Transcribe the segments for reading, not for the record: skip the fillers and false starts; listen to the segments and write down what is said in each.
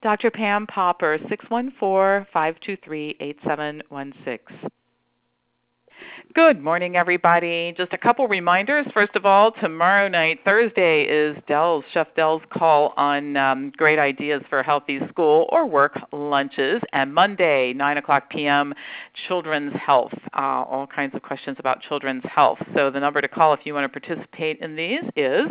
Dr. Pam Popper, 614-523-8716. Good morning, everybody. Just a couple reminders. First of all, tomorrow night, Thursday, is Chef Dell's call on great ideas for healthy school or work lunches. And Monday, 9 o'clock p.m., children's health, all kinds of questions about children's health. So the number to call if you want to participate in these is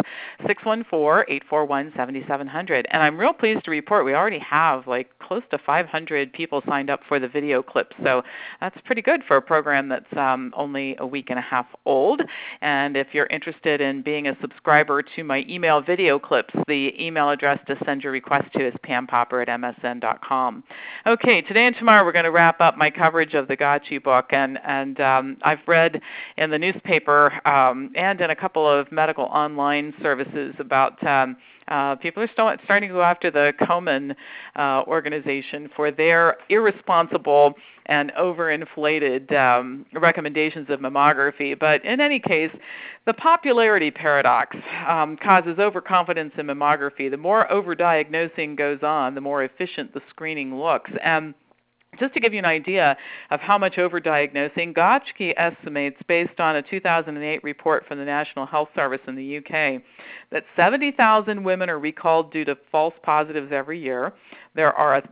614-841-7700. And I'm real pleased to report we already have close to 500 people signed up for the video clips. So that's pretty good for a program that's only a week and a half old. And if you're interested in being a subscriber to my email video clips, the email address to send your request to is pampopper@msn.com. Okay, today and tomorrow we're going to wrap up my coverage of the Gacci book. And I've read in the newspaper and in a couple of medical online services about people are starting to go after the Komen organization for their irresponsible and overinflated recommendations of mammography. But in any case, the popularity paradox causes overconfidence in mammography. The more overdiagnosing goes on, the more efficient the screening looks. And just to give you an idea of how much overdiagnosing, Gacci estimates, based on a 2008 report from the National Health Service in the UK, that 70,000 women are recalled due to false positives every year. There are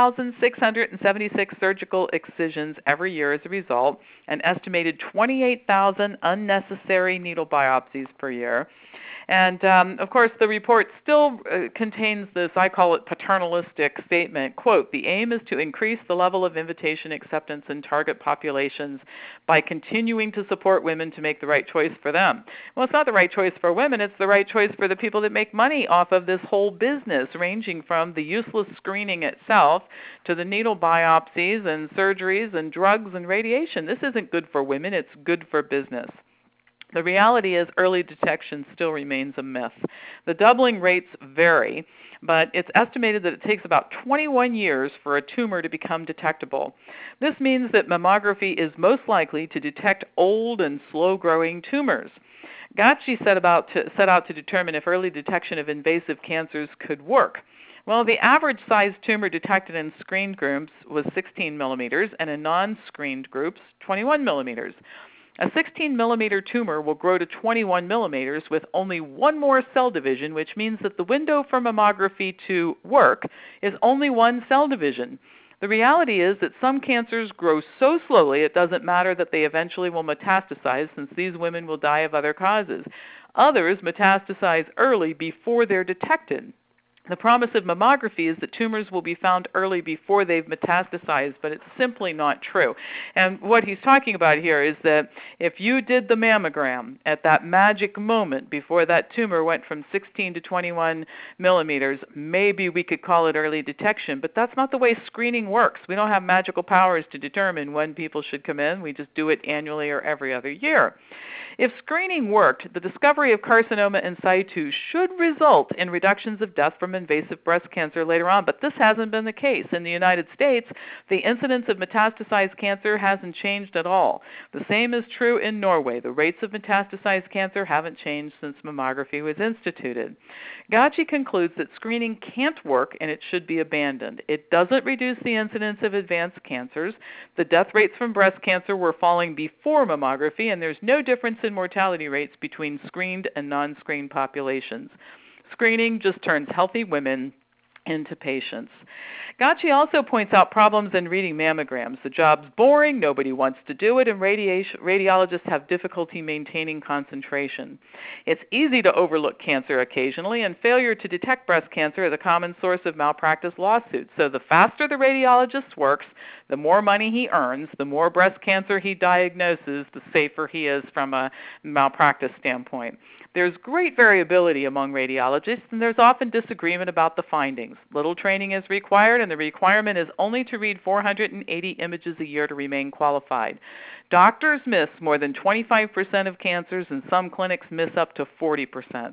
1,676 surgical excisions every year as a result, an estimated 28,000 unnecessary needle biopsies per year. And, of course, the report still contains this, I call it paternalistic statement, quote, "The aim is to increase the level of invitation acceptance in target populations by continuing to support women to make the right choice for them." Well, it's not the right choice for women. It's the right choice for the people that make money off of this whole business, ranging from the useless screening itself to the needle biopsies and surgeries and drugs and radiation. This isn't good for women. It's good for business. The reality is early detection still remains a myth. The doubling rates vary, but it's estimated that it takes about 21 years for a tumor to become detectable. This means that mammography is most likely to detect old and slow-growing tumors. Gacci set out to determine if early detection of invasive cancers could work. Well, the average size tumor detected in screened groups was 16 millimeters, and in non-screened groups, 21 millimeters. A 16-millimeter tumor will grow to 21 millimeters with only one more cell division, which means that the window for mammography to work is only one cell division. The reality is that some cancers grow so slowly it doesn't matter that they eventually will metastasize, since these women will die of other causes. Others metastasize early before they're detected. The promise of mammography is that tumors will be found early before they've metastasized, but it's simply not true. And what he's talking about here is that if you did the mammogram at that magic moment before that tumor went from 16 to 21 millimeters, maybe we could call it early detection, but that's not the way screening works. We don't have magical powers to determine when people should come in. We just do it annually or every other year. If screening worked, the discovery of carcinoma in situ should result in reductions of death from invasive breast cancer later on, but this hasn't been the case. In the United States, the incidence of metastasized cancer hasn't changed at all. The same is true in Norway. The rates of metastasized cancer haven't changed since mammography was instituted. Gacci concludes that screening can't work and it should be abandoned. It doesn't reduce the incidence of advanced cancers. The death rates from breast cancer were falling before mammography, and there's no difference in mortality rates between screened and non-screened populations. Screening just turns healthy women into patients. Gacci also points out problems in reading mammograms. The job's boring, nobody wants to do it, and radiologists have difficulty maintaining concentration. It's easy to overlook cancer occasionally, and failure to detect breast cancer is a common source of malpractice lawsuits. So the faster the radiologist works, the more money he earns, the more breast cancer he diagnoses, the safer he is from a malpractice standpoint. There's great variability among radiologists, and there's often disagreement about the findings. Little training is required, and the requirement is only to read 480 images a year to remain qualified. Doctors miss more than 25% of cancers, and some clinics miss up to 40%.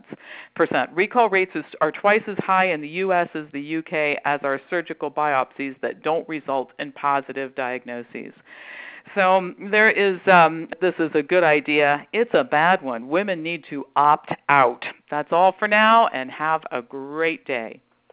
Recall rates are twice as high in the U.S. as the U.K., as are surgical biopsies that don't result in positive diagnoses. So there is, this is a good idea. It's a bad one. Women need to opt out. That's all for now, and have a great day.